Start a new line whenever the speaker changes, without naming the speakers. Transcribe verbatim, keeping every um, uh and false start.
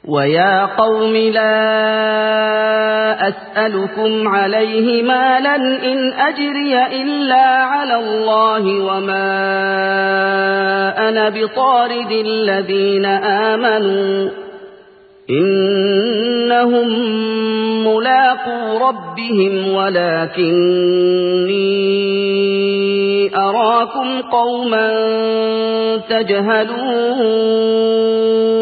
ويا قوم لا أسألكم عليه مالا إن أجري إلا على الله وما أنا بطارد الذين آمنوا إنهم ملاقو ربهم ولكني أراكم قوما تجهلون